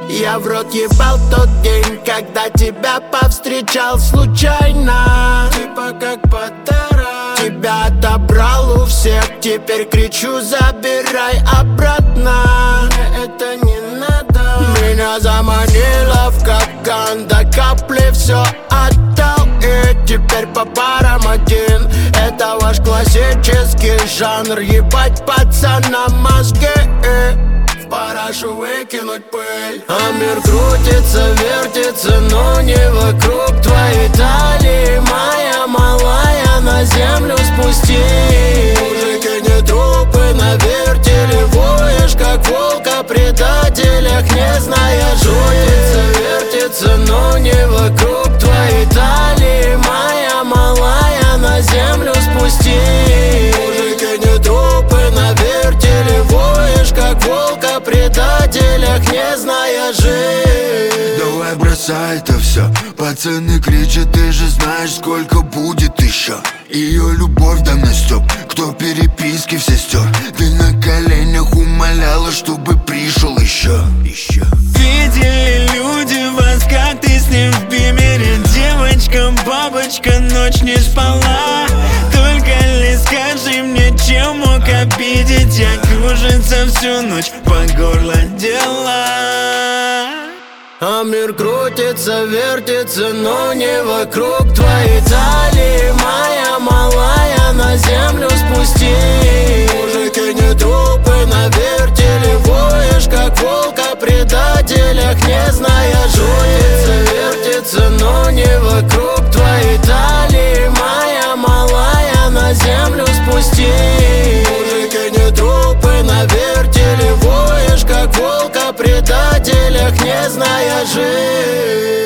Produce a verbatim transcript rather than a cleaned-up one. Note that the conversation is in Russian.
Я в рот ебал тот день, когда тебя повстречал случайно. Типа как подарок. Тебя отобрал у всех, теперь кричу: забирай обратно. Мне это не надо. Меня заманила в капкан, до капли все отдал. И теперь по парам один. Это ваш классический жанр. Ебать пацанам мозги, в парашу выкинуть пыль. А мир крутится, вертится, но не вокруг твоей талии. Моя малая, на землю спусти. Мужики не трупы, на вертеле воешь, как волк о предателях, не зная жутится, вертится, но не вокруг твоей талии. Моя малая, на землю спусти. Мужики не трупы, на вертеле воешь, как волк о предателях, не зная жизнь. Давай бросай это все. Пацаны кричат, ты же знаешь, сколько будет еще. Ее любовь да на стёб, кто переписки все стер. Ты на коленях умоляла, чтобы пришел еще, еще. Видели люди вас, как ты с ним в бимере. Девочка, бабочка, ночь не спала. Только лишь скажи мне, чем мог обидеть я. Кружится всю ночь по горло дела. А мир крутится, вертится, но не вокруг твоей талии. Моя малая, на землю спусти. Мужики не трупы, на вертеле воешь, как волк о предателях, не зная жутится, вертится, но не вокруг твоей талии. Моя малая, на землю спусти. Мужики не трупы, на вертеле воешь, как волк о предателях, не зная жизнь.